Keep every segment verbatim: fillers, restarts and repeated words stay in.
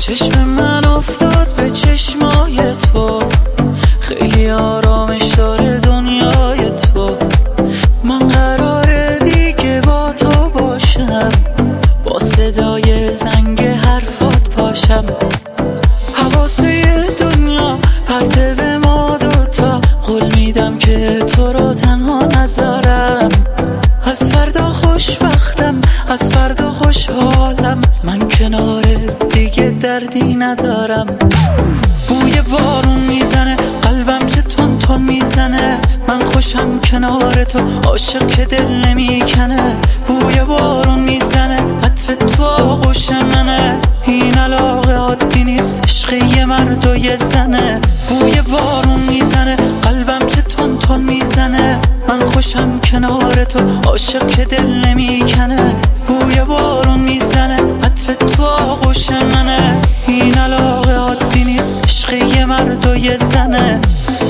چشم من افتاد به چشمای تو، خیلی آرامش داره دنیای تو. من قراره دیگه با تو باشم، با صدای زنگ حرفات پاشم. حواسه دنیا پرته به ما دوتا، قول میدم که تو رو تنها نذارم. از فردا خوشبختم، از فردا خوشحالم، من کنار دیگه دردی ندارم. بوی بارون میزنه قلبم چه تون تون میزنه، من خوشم کنار تو، عاشق که دل نمیکنه. بوی بارون میزنه عطر تو آغوش منه، این علاقه عادی نیست، عشق یه مرد و یه زنه. بوی بارون میزنه قلبم چه تون تون میزنه، من خوشم کنار تو، عاشق که دل نمیکنه. بوی بارون میزنه عطر تو آغوش منه، این علاقه عادی نیست، عشق یه مرد و یه زنه.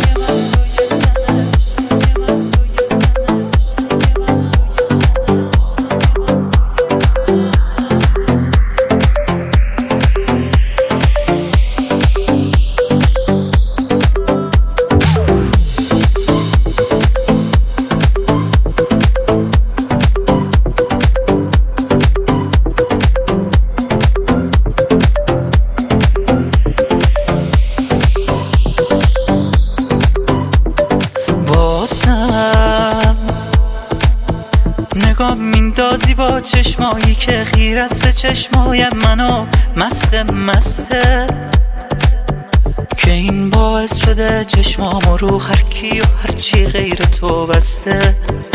نگاه میندازی با چشمایی که خیر است به چشمای منو، مست مسته که این باعث شده چشمامو رو هر کی و هر چی غیر تو بسته.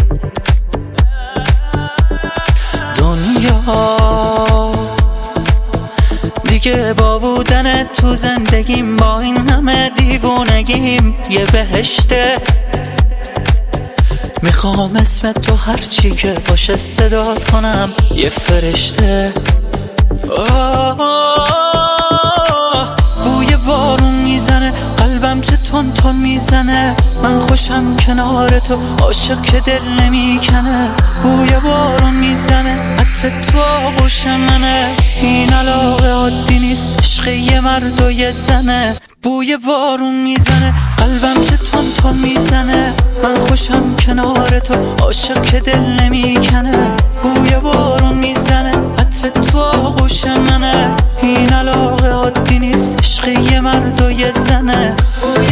دنیا دیگه با بودن تو زندگیم، با این همه دیوونگیم یه بهشته. میخوام اسم تو هرچی که باشه صدات کنم، یه فرشته. آه آه بوی بارون میزنه قلبم چه تون تون میزنه، من خوشم کنار تو، عاشق که دل نمیکنه. بوی بارون میزنه عطر تو آغوش منه، این علاقه عادی نیست، عشق یه مرد و یه زنه. بوی بارون میزنه قلبم چه تون تون میزنه، من خوشم کنار تو، عاشق که دل نمیکنه. بوی بارون میزنه عطر تو آغوش منه، این علاقه عادی نیست، عشق یه مرد و یه زنه.